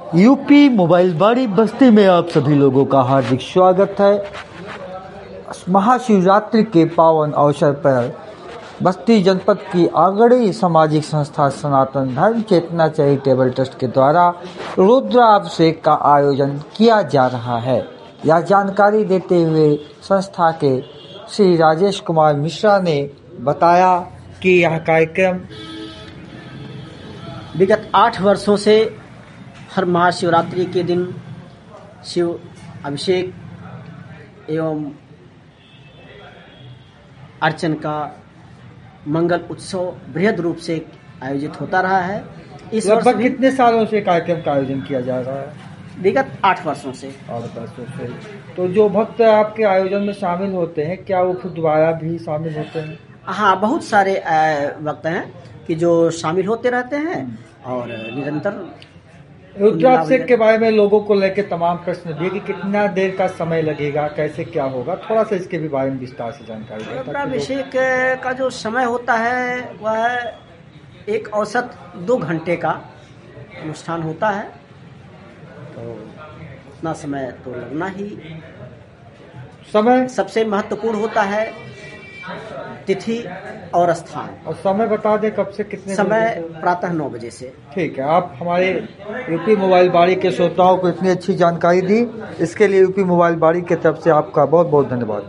UP mobile बाड़ी बस्ती में आप सभी लोगों का हार्दिक स्वागत है। महाशिवरात्रि के पावन अवसर पर बस्ती जनपद की अग्रणी सामाजिक संस्था सनातन धर्म चेतना चैरिटेबल ट्रस्ट के द्वारा रुद्राभिषेक का आयोजन किया जा रहा है। यह जानकारी देते हुए संस्था के श्री राजेश कुमार मिश्रा ने बताया कि यह कार्यक्रम विगत 8 वर्षों से हर महाशिवरात्रि के दिन शिव अभिषेक एवं अर्चन का मंगल उत्सव बृहद रूप से आयोजित होता रहा है। इस लगभग कितने सालों से कार्यक्रम का आयोजन किया जा रहा है? विगत 8 वर्षों से। 8 वर्षों से। तो जो भक्त आपके आयोजन में शामिल होते हैं, क्या वो फिर दोबारा भी शामिल होते हैं? हाँ, बहुत सारे भक्त हैं कि जो शामिल होते रहते हैं और निरंतर। रुद्राभिषेक के बारे में लोगों को लेकर तमाम प्रश्न दिए कि कितना देर का समय लगेगा, कैसे क्या होगा, थोड़ा सा इसके भी बारे में विस्तार से जानकारी दें। रुद्राभिषेक का जो समय होता है वह एक औसत 2 घंटे का अनुष्ठान होता है, तो उतना समय तो लगना ही। समय सबसे महत्वपूर्ण होता है तिथि और स्थान। और समय बता दें कब से कितने? समय प्रातः 9 बजे से। ठीक है, आप हमारे यूपी मोबाइल बाड़ी के श्रोताओं को इतनी अच्छी जानकारी दी, इसके लिए यूपी मोबाइल बाड़ी की तरफ से आपका बहुत बहुत धन्यवाद।